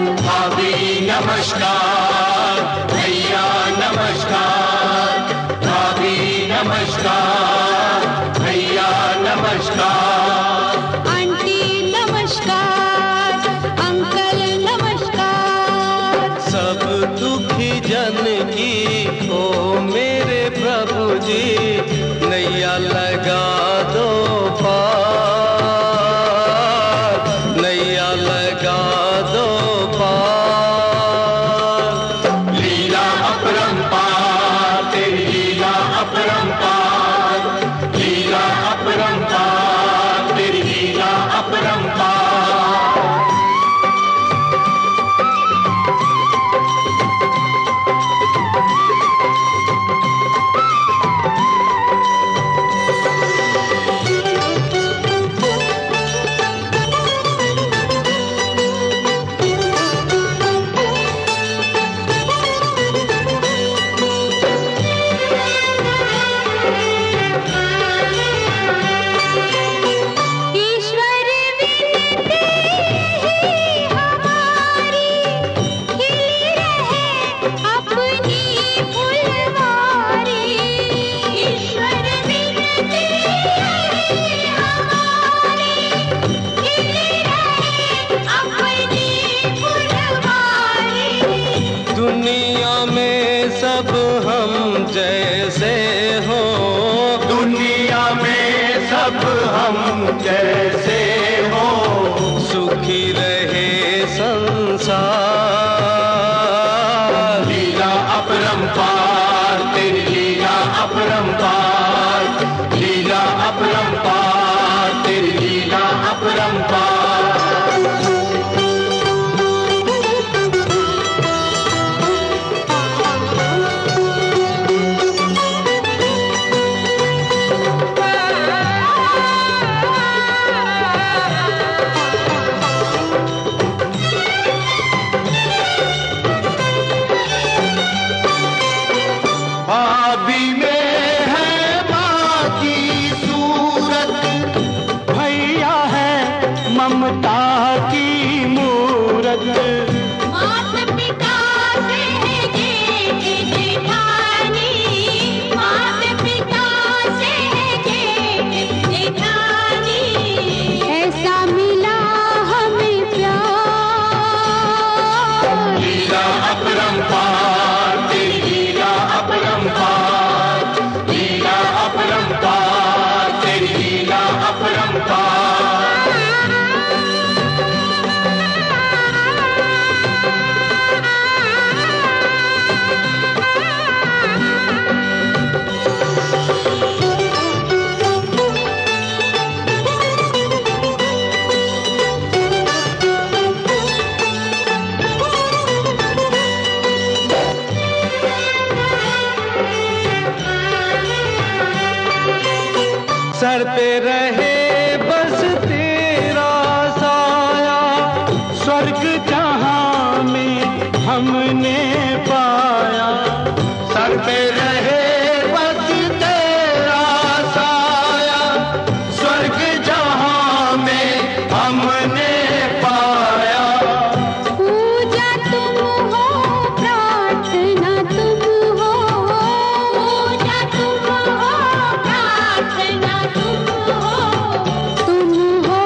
भाभी नमस्कार, भैया नमस्कार, भाभी नमस्कार, भैया नमस्कार, आंटी नमस्कार, अंकल नमस्कार। सब दुखी जन की ओ मेरे प्रभु जी नैया लगा दो पार, नैया लगा दो पार। लीला अपरंपार, तेरी लीला अपरंपार, लीला अपरंपार, तेरी लीला अपरंपार। दुनिया में सब हम जैसे हो, दुनिया में सब हम जैसे हो, सुखी रहे संसार। लीला अपरंपार, तेरी लीला अपरंपार, लीला अपरंपार, तेरी लीला अपरंपार। भाभी में है माँ की सूरत, भैया है ममता की मूरत। माता पिता से है जेठ जेठानी, माता पिता से है जेठ जेठानी। ऐसा मिला हमें प्यार। लीला अपरंपार, तेरी लीला अपरंपार, लीला अपरंपार, तेरी लीला अपरंपार। सर पे रहे बस तेरा साया, स्वर्ग जहां में हमने पाया। सर पे रहे बस तेरा साया, स्वर्ग जहां में हमने पाया। पूजा तुम हो, प्रार्थना तुम हो, पूजा तुम हो, प्रार्थना तुम हो। तुम हो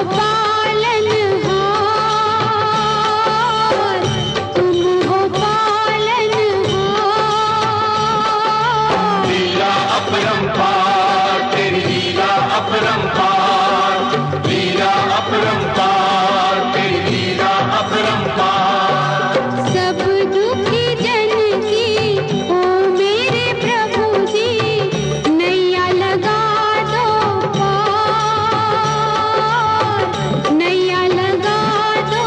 पालनहार, तुम हो पालनहार। लीला अपरंपार, तेरी लीला अपरंपार, लीला अपरंपार, तेरी लीला अपरंपार। सब दुखी जन की ओ मेरे प्रभु जी नैया लगा दो पार, नैया लगा दो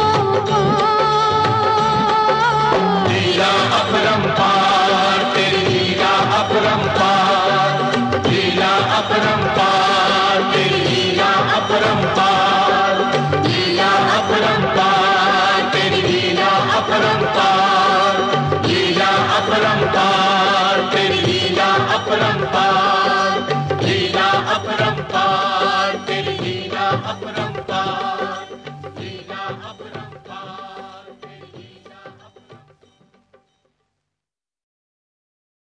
पार। लीला अपरंपार, तेरी लीला अपरंपार, लीला अपरंपार, तेरी लीला अपरंपार, लीला अपरंपार, तेरी लीला अपरंपार, लीला अपरंपार, तेरी लीला अपरंपार, लीला अपरंपार, तेरी लीला अपरंपार।